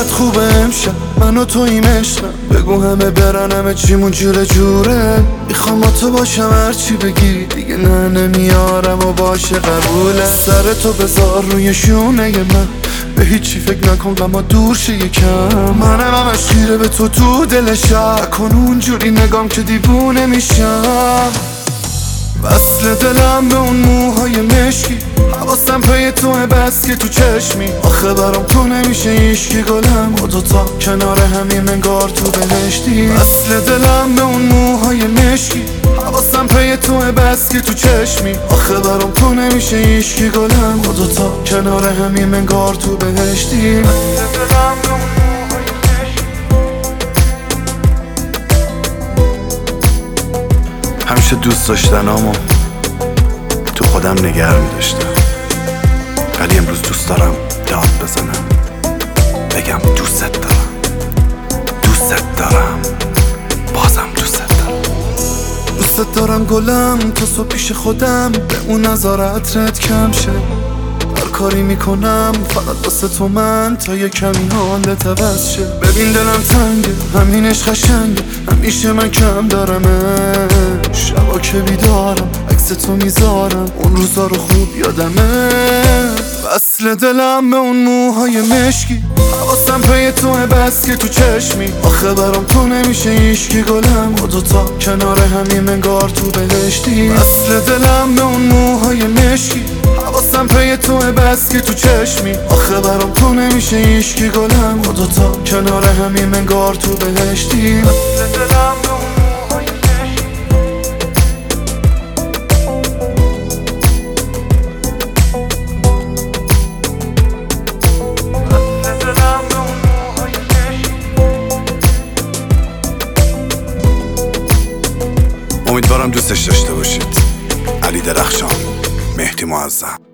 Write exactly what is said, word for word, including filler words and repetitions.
چقدر خوبه امشب من و تو این عشقم. بگو همه برن همه چیمون جوره جوره. میخوام با تو باشم هرچی بگی دیگه نه نمیارم و باشه قبوله. سر تو بذار روی شونه من، به هیچی فکر نکن غما دور شه یکم. منم همش خیره به تو تو دلشم. نکن اونجوری نگام که دیوونه میشم. وصل دلم به اون موهای مشکی، حواسم پی توه بس که تو چشمی. آخه برام تو نمیشه ایشکی گلم، و دوتا کنار همیم انگار تو بهشتی. وصل دلم به اون موهای مشکی، حواسم پی توه بس که تو چشمی. آخه برام تو نمیشه ایشکی گلم، و دوتا کنار همیم انگار تو بهشتی. وصل دلم به اون همیشه دوست داشتنامو تو خودم نگر می‌داشتم، ولی امروز دوست دارم داد بزنم بگم دوست دارم، دوست دارم، بازم دوست دارم. دوست دارم گلم تا صبح پیش خودم، به اون نظارت رد کم شه. هر کاری میکنم فقط واسه تو من، تا یه کمی حالت عوض شه. ببین دلم تنگه همینش قشنگه، همیشه من کم دارمه. شبا که بیدارم عکس تو میذارم، اون روزا رو خوب یادمه. وصل دلم به اون موهای مشکی، حواسم پی توه بس که تو چشمی. آخه برام تو نمیشه ایشکی گلم، و دوتا کنار همیم انگار تو بهشتی. وصل دلم به اون موهای مشکی، حواسم پی توه بس که تو چشمی. آخه برام تو نمیشه ایشکی گلم، و دوتا کنار همیم انگار تو بهشتی. وصل دلم به اون موهای مشکی. وصل دلم به اون موهای مشکی. امیدوارم دوستش داشته باشید. علی درخشان، مهدی معظم.